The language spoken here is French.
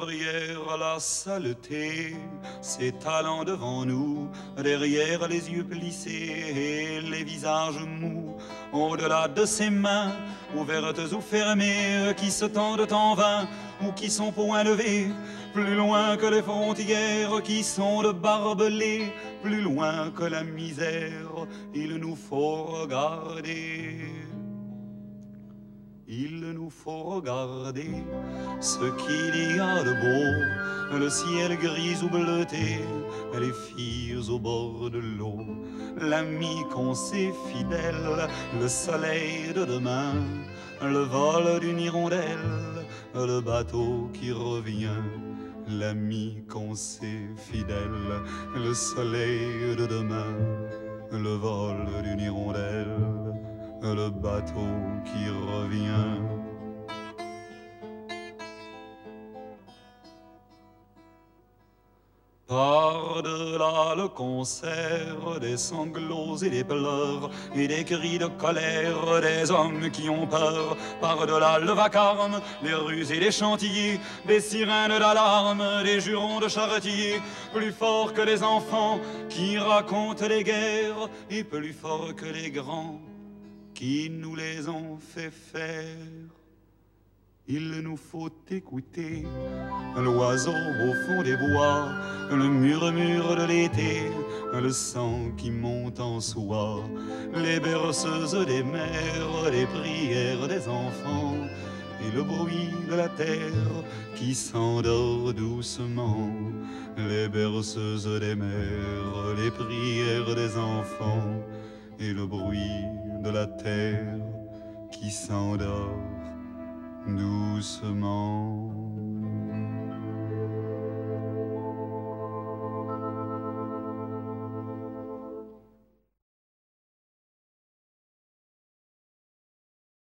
derrière la saleté, s'étalant devant nous, derrière les yeux plissés et les visages mous, au-delà de ses mains, ouvertes ou fermées, qui se tendent en vain ou qui sont point levées, plus loin que les frontières qui sont de barbelés, plus loin que la misère, il nous faut regarder. Il nous faut regarder ce qu'il y a de beau, le ciel gris ou bleuté, les filles au bord de l'eau, l'ami qu'on sait fidèle, le soleil de demain, le vol d'une hirondelle, le bateau qui revient, l'ami qu'on sait fidèle, le soleil de demain, le vol d'une hirondelle, le bateau qui revient. Par-delà le concert des sanglots et des pleurs et des cris de colère des hommes qui ont peur, par-delà le vacarme des rues et des chantiers, des sirènes d'alarme, des jurons de charretiers, plus forts que les enfants qui racontent les guerres et plus forts que les grands qui nous les ont fait faire. Il nous faut écouter l'oiseau au fond des bois, le murmure de l'été, le sang qui monte en soi, les berceuses des mers, les prières des enfants et le bruit de la terre qui s'endort doucement, les berceuses des mers, les prières des enfants et le bruit de la terre qui s'endort doucement.